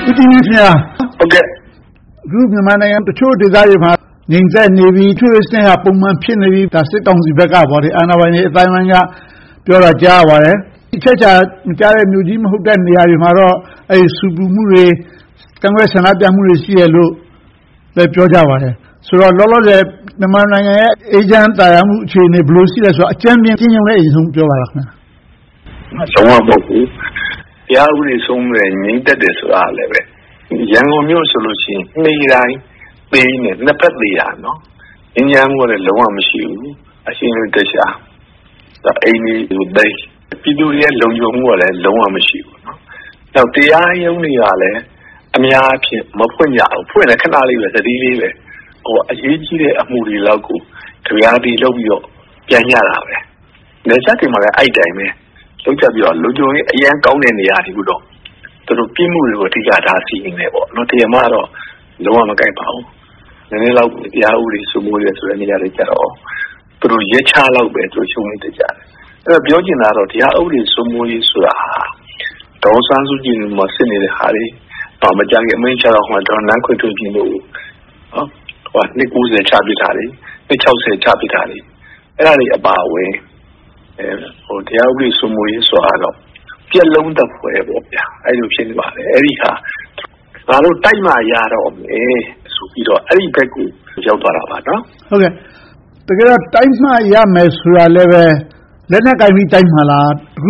ဦးတင်မြင့်ဟုတ်ကဲ့အခုမြန်မာနိုင်ငံတချို့ဒေသတွေမှာငြိမ်သက်နေပြီထွေးစင်းကပုံမှန်ဖြစ်နေပြီဒါစစ်ကောင်စီဘက်ကပေါ့လေအာဏာပိုင်တွေအတိုင်းအဝန်ကပြောတာကြားရပါတယ်အချက်ချာမကြားတဲ့မျိုးကြီးမဟုတ်တဲ့နေရာတွေမှာတော့အဲဒီစူပူမှုတွေကံကွက်ဆန္ဒပြမှုတွေရှိရလို့လည်းပြောကြပါတယ်ဆိုတော့လောလောဆယ်မြန်မာနိုင်ငံရဲ့အေဂျင့်တာယာမှုအခြေအနေဘယ်လိုရှိလဲဆိုတော့အကျဉ်းပြင်းချင်းချင်းလည်းအရင်ဆုံးပြောပါလားခင်ဗျာဆုံးမမဟုတ်ဘူးတရားဥပဒေဆုံးတဲ့ငြိမ်သက်တယ်ဆိုတာလည်းပဲရန်ကုန်မြို့ဆိုလို့ရှိရင်နေ့တိုင်းပေးနေနှစ်ပတ်သေးရနော်ငြိမ်းချမ်းမှုလည်းလုံးဝမရှိဘူးအရှင်းတခြားဒါအိမ်ကြီးတွေပြည်သူရဲ့လုံခြုံမှုကလည်းလုံးဝမရှိဘူးနော်နောက်တရားရုံးတွေကလည်းအများအဖြစ်မဖွင့်ကြဘူးဖွင့်လည်းခဏလေးပဲသတိလေးပဲအရေးကြီးတဲ့အမှုတွေလောက်ကိုတရားပြီးလုပ်ပြီးတော့ပြန်ရတာပဲနေစားတယ်မှာလည်းအဲ့တိုင်းပဲလုပ်ကြပြီးတော့လုံခြုံရေးအရန်ကောင်းတဲ့နေရာတွေကတော့သူတို့ပြင်းမှုတွေကိုအဓိကထားစီရင်နေပေါ့နော်တရားမှတော့လုံးဝမကိုက်ပါဘူးနည်းနည်းလောက်တရားဥပဒေစိုးမိုးရဆိုတဲ့နေရာတွေကြတော့သူတို့ရဲချလောက်ပဲသူရှုံးနေကြတယ်အဲ့တော့ပြောချင်တာတော့တရားဥပဒေစိုးမိုးရေးဆိုတာဒေါ်စန်းစုကြည်မှာစစ်နေတဲ့ဟာတွေတော့မကြခင်အမင်းချတော့ဟိုတော့နန်းခွင့်ထုတ်ခြင်းလို့နှစ်90ချပြထားတယ်နှစ်60ချပြထားတယ်အဲ့ဒါတွေအပါအဝင်တရားဥပဒေစိုးမိုးရေးဆိုတာတော့ပြက်လုံးတစ်ဖွဲပေါ့ဗျာအဲ့လိုဖြစ်နေပါတယ်အဲ့ဒီဟာငါတို့တိုက်မှရတော့မယ်ဆိုပြီးတော့အဲ့ဒီဘက်ကိုရောက်သွားတာပါနော်ဟုတ်ကဲ့တကယ်တော့တိုက်မှရမယ်ဆိုတာလည်းပဲလက်နက်ကင်ပြီးတိုက်မှလားအခု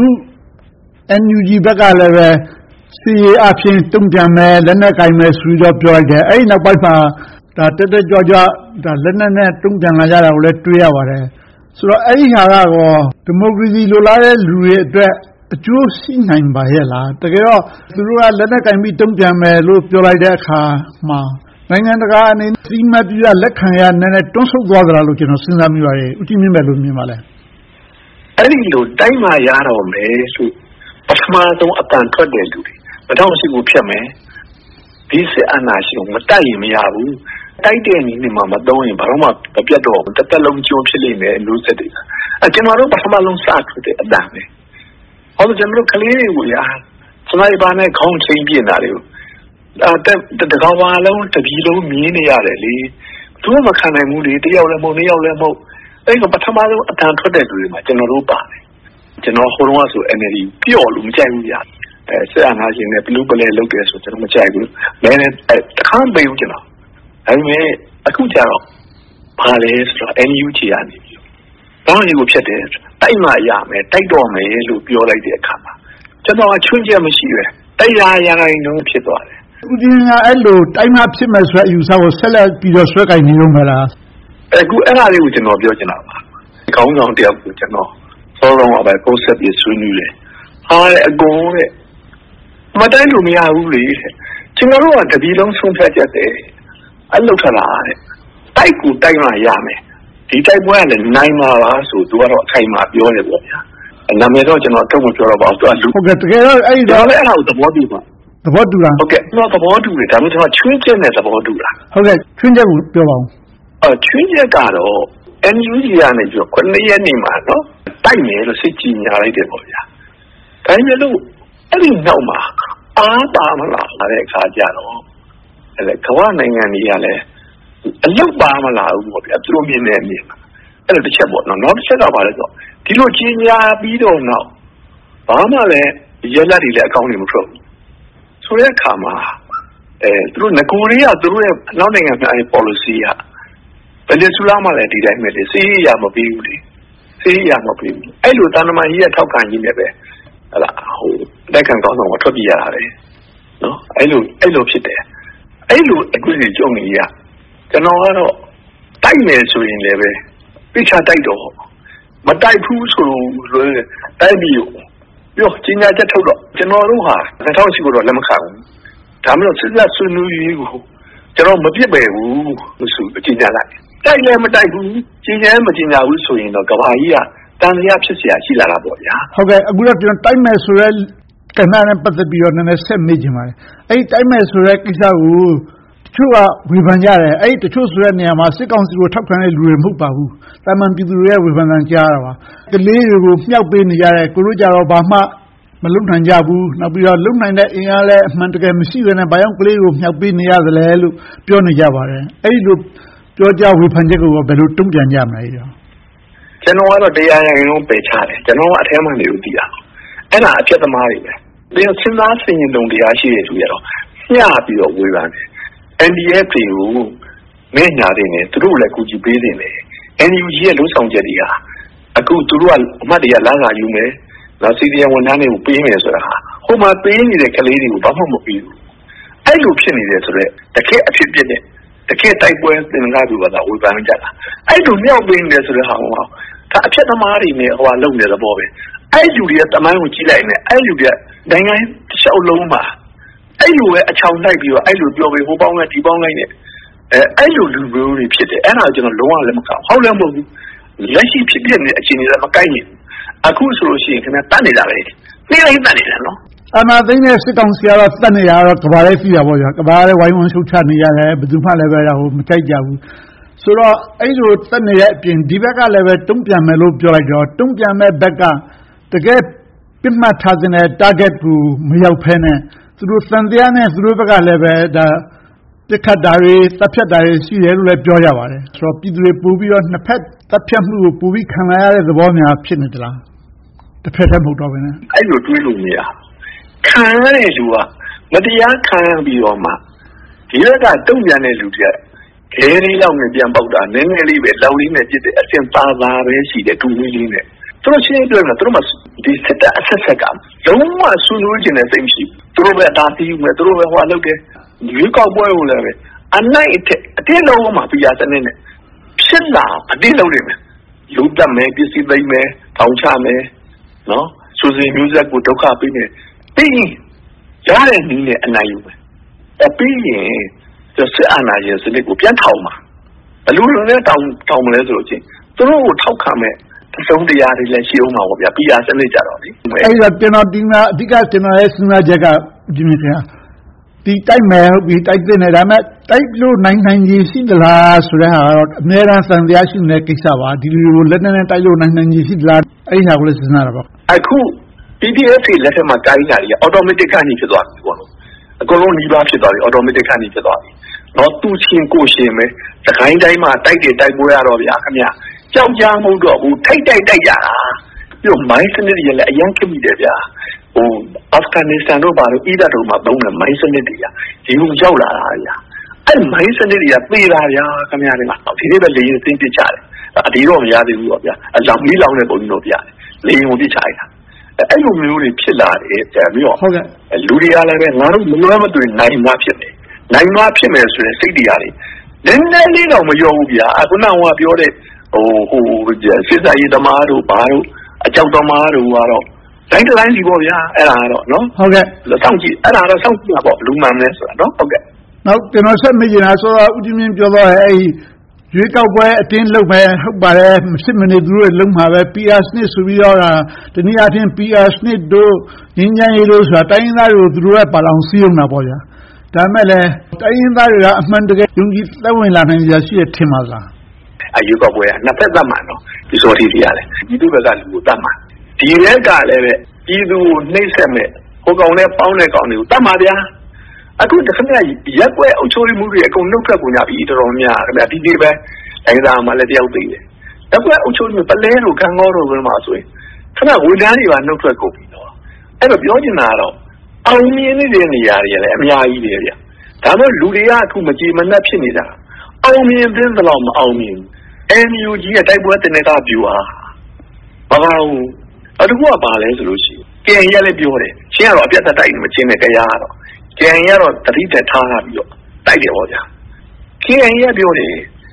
NUG ဘက်ကလည်းပဲစီရေးအဖြစ်တုံ့ပြန်မယ်လက်နက်ကင်မယ်ဆိုပြီးတော့ပြောလိုက်တယ်အဲ့ဒီနောက်ပိုင်းမှာဒါတက်တက်ကြွကြွဒါလက်နက်နဲ့တုံ့ပြန်လာကြတာကိုလည်းတွေ့ရပါတယ်ဆိုတော့အဲ့ဒီဟာကတော့ဒီမိုကရေစီလိုလားတဲ့လူတွေအတွက်အကျိုးရှိနိုင်ပါရဲ့လားတကယ်တော့သူတို့ကလက်နက်ကင်ပြီးတုံ့ပြန်မယ်လို့ပြောလိုက်တဲ့အခါမှာနိုင်ငံတကာအနေနဲ့စီမံပြလက်ခံရနည်းနည်းတွန်းဆုတ်သွားကြတာလို့ကျွန်တော်စဉ်းစားမိပါတယ်ဦးကြည်မြင့်ပဲလို့မြင်ပါလဲအဲ့ဒီလိုတိုင်းမှာရတော့မယ်ဆိုပထမဆုံးအတန်ထွက်တဲ့လူတွေ2008ကိုဖြတ်မယ်ဒီစစ်အာဏာရှင်မတိုက်ရင်မရဘူးတိုက်တဲ့နည်းနဲ့မှမသုံးရင်ဘာလို့မှမပြတ်တော့ဘူးတစ်သက်လုံးကျိုးဖြစ်နေတယ်လူစစ်တွေကကျွန်တော်တို့ပထမဆုံးစထွက်တဲ့အတန်ပဲဟောကျွန်တော်တို့ကလေးတွေကိုရာစနိုက်ပါနဲ့ခေါင်းချင်းပြနေတာတွေကိုတကောင်းပါလုံးတပြည်လုံးမြင်နေရတယ်လေသူကမခံနိုင်ဘူးလေတယောက်လည်းမဟုတ်နှစ်ယောက်လည်းမဟုတ်အဲ့ကပထမဆုံးအတန်ထွက်တဲ့လူတွေမှာကျွန်တော်တို့ပါတယ်ကျွန်တော်ဟိုတုန်းကဆို NLD ပျော့လို့မကြိုက်ဘူးညာဆက်အနာရှင်နဲ့ဘလူးပလဲလုပ်တယ်ဆိုကျွန်တော်မကြိုက်ဘူးမဲနဲ့တခါမပေးဘူးကျွန်တော်ဒါပေမဲ့အခုကျတော့ဘာလဲဆိုတော့ NUG ကနေပြီးတော့ဒီကိုဖြတ်တယ်တိုက်မှရမယ်တိုက်တော့မယ်လို့ပြောလိုက်တဲ့အခါမှာကျွန်တော်ကချွင်းချက်မရှိပဲတရားရတိုင်းလုံးဖြစ်သွားတယ်ဦးဒီကအဲ့လိုတိုက်မှဖြစ်မယ်ဆိုတဲ့အယူဆကိုဆက်လက်ပြီးတော့ဆွဲကင်နေလို့မလားအခုအဲ့ဒါလေးကိုကျွန်တော်ပြောချင်တာပါခေါင်းဆောင်တယောက်ကိုကျွန်တော်စောစောကပဲပို့ဆက်ပြီးဆွေးနွေးတယ်ဟာအကုန်တဲ့မတိုက်လို့မရဘူးလေကျွန်တော်တို့ကတပြည်လုံးဆုံးဖြတ်ချက်တယ်အဲ့လောက်ထလာတဲ့တိုက်ကိုတိုက်မှရမယ်ဒီတိုက်ပွဲကလည်းနိုင်မှာပါဆိုသူကတော့အခိုင်အမာပြောတယ်ပေါ့ဗျာနာမည်တော့ကျွန်တော်တော့မပြောတော့ပါဘူးသူကလူဟုတ်ကဲ့တကယ်တော့အဲ့ဒီတော့လည်းအဲ့ဒါကိုသဘောတူပါသဘောတူလားဟုတ်ကဲ့ကျွန်တော်သဘောတူတယ်ဒါပေမဲ့ကျွန်တော်ချွင်းချက်နဲ့သဘောတူတာဟုတ်ကဲ့ချွင်းချက်ကိုပြောပါဦးချွင်းချက်ကတော့ NUG ကနေပြီးတော့9ရက်နေမှာနော်တိုက်မယ်လို့စိတ်ကြည်ညာလိုက်တယ်ပေါ့ဗျာဒါပေမဲ့လို့အဲ့ဒီနောက်မှာအားပါမလားတဲ့အခါကျတော့အဲ့ကမ္ဘာနိုင်ငံတွေကလည်းအလုတ်ပါမလားဘူးပေါ့ဗျာသူတို့မြင်နေမြင်အဲ့လိုတစ်ချက်ပေါ့နော်နောက်တစ်ချက်ကပါလဲဆိုဒီလိုကြီးညာပြီးတော့နောက်ဘာမှလည်းရဲလက်တွေလည်းအကောင်းနေမထွက်ဘူးဆိုတဲ့အခါမှာသူတို့ငကိုရီးယားသူတို့ရဲ့နောက်နိုင်ငံများရဲ့ policy ကဗင်နီဇွဲလားမှလည်းဒီတိုင်းပဲလေစီးရမပြီးဘူးလေစီးရမပြီးဘူးအဲ့လိုတန်တမာကြီးရဲ့ထောက်ခံကြီးနဲ့ပဲဟလာဟိုတိုက်ခံကောင်းဆောင်ကထွက်ပြေးရတာလေနော်အဲ့လိုဖြစ်တယ်အဲ့လိုအခုစီကြုံနေရကျွန်တော်ကတော့တိုက်မယ်ဆိုရင်လည်းပဲပိချတိုက်တော့မတိုက်ဘူးဆိုလို့တိုက်ပြီးပြောကြီးညာချက်ထုတ်တော့ကျွန်တော်တို့ဟာ2008ကိုတော့လက်မခံဘူးဒါမှမဟုတ်စစ်တပ်ဆွေးနွေးရေးကိုကျွန်တော်မပြစ်ပယ်ဘူးလို့ဆိုကြီးညာလိုက်တိုက်လည်းမတိုက်ဘူးကြီးညာမကြီးညာဘူးဆိုရင်တော့ကဘာကြီးကတန်လျာဖြစ်เสียရှိလာတာပေါ့ဗျာဟုတ်ကဲ့အခုတော့ကျွန်တော်တိုက်မယ်ဆိုရဲကဏ္ဍနဲ့ပတ်သက်ပြီးတော့နည်းနည်းဆက်မေးချင်ပါတယ်အဲ့ဒီတိုက်မယ်ဆိုရဲကိစ္စကိုတချို့ကဝေဖန်ကြတယ်အဲ့ဒီတချို့ဆိုတဲ့နေရာမှာစစ်ကောင်စီကိုထောက်ခံတဲ့လူတွေမဟုတ်ပါဘူးတာမန်ပြည်သူတွေရဲ့ဝေဖန်သံကြားရတာပါကလေးတွေကိုမြှောက်ပေးနေကြတယ်ကိုတို့ကြတော့ဘာမှမလုံနိုင်ကြဘူးနောက်ပြီးတော့လုံနိုင်တဲ့အင်အားလည်းအမှန်တကယ်မရှိဘဲနဲ့ဘာကြောင့်ကလေးကိုမြောက်ပေးနေရသလဲလို့ပြောနေကြပါတယ်အဲ့ဒီလိုပြောကြဝေဖန်ချက်ကိုဘယ်လိုတုံ့ပြန်ကြမလဲကျွန်တော်ကတော့တရားရင်လုံးပယ်ချတယ်ကျွန်တော်ကအထဲမှာနေလို့တည်တာအဲ့ဒါအဖြစ်သမားတွေပဲဒီစဉ်းစားဆင်ခြင်တုံတရားရှိတဲ့သူရတော့ညှပြီးတော့ဝေဖန်တယ် NDF တွေကိုမင်းညာနေတယ်သူတို့လည်းကူညီပေးနေတယ် NUG ရဲ့လုံဆောင်ချက်တွေဟာအခုသူတို့ကအမှတ်တွေကလမ်းစာယူမယ်နောက်စီဒီယံဝန်ထမ်းတွေကိုပေးမယ်ဆိုတာဟာဟိုမှာပေးနေတဲ့ကလေးတွေကိုဘာမှမပေးဘူးအဲ့လိုဖြစ်နေတယ်ဆိုတော့တကယ်အဖြစ်ပြတဲ့တကယ်တိုက်ပွဲသင်္ကားသူကဝေဖန်ကြတာအဲ့လိုမြောက်ပေးနေတယ်ဆိုတဲ့ဟာဟောဒါအဖြစ်သမားတွေနဲ့ဟိုလုံနေတဲ့ဘောပဲအဲ့လူတွေကတမိုင်းကိုကြည့်လိုက်နေအဲ့လူတွေကနိုင်ငံတစ်လျှောက်လုံးမှာအဲ့လိုပဲအချောင်လိုက်ပြီးတော့အဲ့လိုပြောပြီးဟိုပေါင်းလိုက်ဒီပေါင်းလိုက်နဲ့အဲ့လိုလူမျိုးတွေဖြစ်တယ်အဲ့ဒါကျွန်တော်လုံးဝလည်းမကောက်ဟုတ်လည်းမဟုတ်ဘူးလက်ရှိဖြစ်တဲ့အခြေအနေကမကိုက်ဘူးအခုဆိုလို့ရှိရင်ခင်ဗျတတ်နေတာပဲနေလိုက်တတ်နေတာနော်အနာသိနေစစ်ကောင်စီကတော့တတ်နေရတော့ကဘာလေးပြရပါဗျာကဘာလေးဝိုင်းဝန်းရှုတ်ချနေရတယ်ဘယ်သူမှလည်းပဲဟိုမကြိုက်ကြဘူးဆိုတော့အဲ့လိုတတ်နေတဲ့အပြင်ဒီဘက်ကလည်းပဲတုံ့ပြန်မယ်လို့ပြောလိုက်တော့တုံ့ပြန်မဲ့ဘက်ကတကယ်ပြတ်မှတ်ထားတဲ့ target ကိုမရောက်ဖဲနဲ့သူတို့စံတရားနဲ့သူတို့ဘက်ကလည်းပဲဒါပြစ်ခတ်တာတွေတပ်ဖြတ်တာတွေရှိတယ်လို့လည်းပြောကြပါတယ်ဆိုတော့ပြည်သူတွေပို့ပြီးတော့နှစ်ဖက်တပ်ဖြတ်မှုကိုပို့ပြီးခံရတဲ့သဘောများဖြစ်နေသလားတစ်ဖက်တည်းမဟုတ်တော့ဘဲနဲ့အဲ့လိုတွေးလို့မရခံရတဲ့လူကမတရားခံပြီးတော့မှဒီဘက်ကတုံ့ပြန်တဲ့လူတွေကခဲလေးလောက်နဲ့ပြန်ပေါက်တာနည်းနည်းလေးပဲလောက်လေးနဲ့ပြစ်တဲ့အစင်သားသားပဲရှိတယ်တူလေးလေးနဲ့သူတို့ရှင်းပြတယ်သူတို့မှဒီစစ်တပ်အဆက်ဆက်ကလုံးဝဆူလို့ခြင်းနဲ့စိတ်မရှိသူတို့ပဲဒါပြီးမယ်သူတို့ပဲဟိုလုပ်တယ်ရွေးကောက်ပွဲကိုလည်းပဲအနိုင်အတင်းလုံးမှာပြရတဲ့နဲ့ဖြစ်လာအတင်းလုံးနေမယ်လူတက်မယ်ပစ္စည်းသိမ်းမယ်ထောင်ချမယ်နော်စူစီမျိုးဆက်ကိုဒုက္ခပေးမယ်ပြီးရင်ရတဲ့နည်းနဲ့အနိုင်ယူမယ်ပြီးရင်စစ်အာဏာရှင်စနစ်ကိုပြန်ထောင်မှာဘယ်လိုလဲထောင်မလဲဆိုလို့ချင်းသူတို့ကိုထောက်ခံမဲ့အဆုံးတရားတွေလည်းရှိအောင်ပါဗျာပြည်အားစနစ်ကြတော့လေအဲ့ဒါကျွန်တော်ဒီမှာအဓိကကျွန်တော်ရဲ့စဉ်းစားချက်ကဒီမြင်ခင်ဒီတိုက်မယ်ဟုတ်ပြီတိုက်တဲ့နေဒါမဲ့တိုက်လို့နိုင်ကြီးရှိသလားဆိုတဲ့ဟာတော့အများအားသံတရားရှိနေတဲ့ကိစ္စပါဒီလိုလက်နဲ့တိုက်လို့နိုင်ကြီးရှိသလားအဲ့ဒီဟာကိုလည်းစဉ်းစားရပါအခု PDF လက်ထက်မှာတိုင်းတာတွေ automatic ကနေဖြစ်သွားပြီပေါ့နော်အကုန်လုံးနှီးပါဖြစ်သွားပြီ automatic ကနေဖြစ်သွားပြီတော့သူချင်းကိုရှင်ပဲတခိုင်းတိုင်းမှာတိုက်တယ်တိုက်ပွဲရတော့ဗျာခင်ဗျကြောက်ကြမဟုတ်တော့ဘူးထိုက်တိုက်ရတာပြီးတော့မိုင်းစနစ်တွေလည်းအရင်ခက်မိတယ်ဗျာဟိုအာဖဂန်နစ္စတန်တို့ဘာလို့အီရတ်တို့မှာသုံးတဲ့မိုင်းစနစ်တွေဒီလိုရောက်လာတာဗျာအဲ့မိုင်းစနစ်တွေကသေတာဗျာခင်ဗျာဒီမှာဒီနေ့ပဲလေရင်သိမ်းပစ်ကြတယ်အဒီတော့မရသေးဘူးပေါ့ဗျာအလောင်မီးလောင်တဲ့ပုံမျိုးပြတယ်လေရင်ကိုပစ်ချလိုက်တာအဲ့လိုမျိုးတွေဖြစ်လာတယ်ပြီးတော့ဟုတ်ကဲ့လူတွေကလည်းပဲငါတို့မလွဲမသွေနိုင်မှဖြစ်တယ်နိုင်မှဖြစ်မယ်ဆိုရင်စိတ်တရားတွေနည်းနည်းလေးတော့မရောဘူးဗျာခုနကပြောတဲ့ဟိုစစ်သားရေးသမားတို့ဘာတို့အကြောက်သမားတို့ကတော့တိုင်းတိုင်းစီပေါ့ဗျာအဲ့ဒါကတော့နော်ဟုတ်ကဲ့စောင့်ကြည့်အဲ့ဒါတော့စောင့်ကြည့်ပါပေါ့လူမှန်လဲဆိုတာနော်ဟုတ်ကဲ့နောက်ကျွန်တော်ဆက်မေးချင်တာဆိုတော့ဦးကြီးမြင့်ပြောတော့အဲ့ရွေးကောက်ပွဲအတင်းလုပ်မယ်ဟုတ်ပါတယ်မဖြစ်မနေသူတို့လုံးမှာပဲ PR စနစ်ဆိုပြီးတော့တနည်းအားဖြင့် PR စနစ်တို့ငင်းချမ်းရေးလို့ဆိုတာတိုင်းရင်းသားတွေကိုသူတို့ကပါလောင်စည်းရုံတာပေါ့ဗျာဒါမဲ့လည်းတိုင်းရင်းသားတွေကအမှန်တကယ်ယုံကြည်သက်ဝင်လာနိုင်ကြရှိတဲ့ထင်ပါလားရွေးကောက်ပွဲကနှစ်ဖက်သတ်မှန်တော့ဒီစောတိတွေရတယ်ဒီသူဘက်ကလူကိုတတ်မှန်ဒီဘက်ကလည်းပဲပြည်သူကိုနှိမ့်ဆက်မဲ့ဟိုကောင်နဲ့ပေါင်းတဲ့ကောင်တွေကိုတတ်မှန်ဗျာအခုတခဏရက်ွက်အုပ်ချုပ်မှုတွေအကုန်နှုတ်ထွက်ကုန်ကြပြီတော်တော်များခင်ဗျာဒီနေ့ပဲတိုင်းသားမှလည်းတယောက်သိတယ်ရက်ွက်အုပ်ချုပ်မှုပလဲတို့ခံကောတို့ဘယ်မှာဆိုရင်ခဏဝန်ထမ်းတွေပါနှုတ်ထွက်ကုန်ပြီတော့အဲ့တော့ပြောချင်တာကတော့အောင်မြင်နေတဲ့နေရာတွေလည်းအများကြီးတယ်ဗျာဒါမှလူတွေကအခုမကြေမနက်ဖြစ်နေတာအောင်မြင်တဲ့လောက်မအောင်မြင်NUG ရဲ့တိုက်ပွဲတင်နေတာပြူဟာဘာလို့အခုကပါလဲဆိုလို့ရှိရင်ကဲရလည်းပြောတယ်ရှင်းရတော့အပြတ်သက်တိုက်မချင်းနဲ့ကြားတော့ကဲရတော့တတိတက်ထားတာပြီးတော့တိုက်တယ်ပေါ့ဗျာKNရပြောတယ်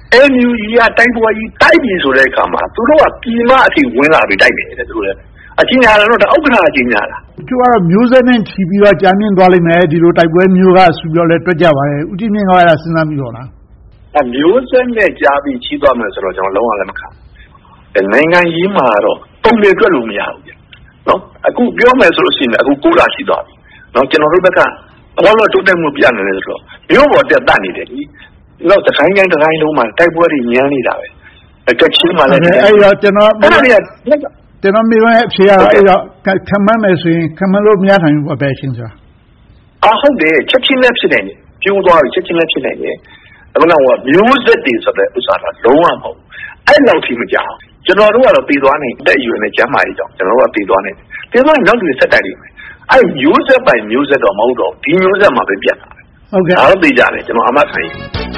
NUG ကတိုက်ပွဲကြီးတိုက်ပြီဆိုတဲ့အခါမှာသူတို့ကပြည်မအထိဝင်လာပြီးတိုက်တယ်တဲ့သူတို့လည်းအချင်းညာတော့ဥက္ကဋ္ဌအချင်းညာလားသူကတော့မျိုးဆက်နဲ့ချီပြီးတော့ကြာမြင့်သွားလိမ့်မယ်ဒီလိုတိုက်ပွဲမျိုးကဆူပြောလဲတွက်ကြပါရဲ့ဦးကြီးမြင့်ကလည်းစဉ်းစားပြီးတော့လားမျိုးဆက်နဲ့ကြားပြီးချီးသွားမယ်ဆိုတော့ကျွန်တော်လုံးဝလည်းမခံနိုင်ငံရေးမှာတော့ပုံတွေတွက်လို့မရဘူးဗျနော်အခုပြောမယ်ဆိုလို့ရှိရင်အခု9လရှိသွားပြီနော်ကျွန်တော်တို့ဘက်ကဘာလို့တိုးတက်မှုပြနေလဲဆိုတော့မျိုးပေါ်တက်တတ်နေတယ်ဒီတော့တစ်ခိုင်းလုံးမှာတိုက်ပွဲတွေညမ်းနေတာပဲကချင်းမှာလည်းအဲ့တော့ကျွန်တော်ကျွန်တော်မိဘရဲ့အဖြေကတော့အဲ့တော့ခံမှန်းမယ်ဆိုရင်ခံမှန်းလို့မရနိုင်ဘူးပေါ့ဘယ်ချင်းဆိုတာဟုတ်တယ်ချက်ချင်းလည်းဖြစ်နိုင်တယ်ပြိုးသွားပြီချက်ချင်းလည်းဖြစ်နိုင်တယ်အခုတော့မျိုးဆက်တွေဆိုတဲ့ဥစ္စာကလုံးဝမဟုတ်အဲ့လောက်ထိမကြောက်ကျွန်တော်တို့ကတော့တည်သွားနေတက်ယူနေကျမ်းမာရေးကြောင့်ကျွန်တော်တို့ကတည်သွားနေတယ်နောက်လူတွေဆက်တိုက်နေတယ်အဲ့မျိုးဆက်ပိုင်မျိုးဆက်တော့မဟုတ်တော့ဒီမျိုးဆက်မှာပဲပြတ်တာဟုတ်ကဲ့ဒါတော့သိကြတယ်ကျွန်တော်အမှတ်ခံရ